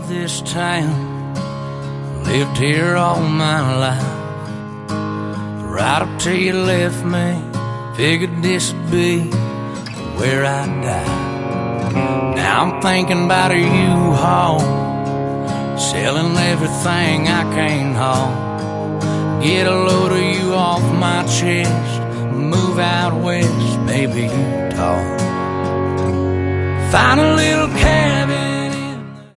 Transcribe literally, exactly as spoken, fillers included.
love this town. Lived here all my life. Right up till you left me, figured this'd be where I'd die. Now I'm thinking about a U-Haul, selling everything I can't haul. Get a load of you off my chest, move out west, maybe Utah. Find a little cabin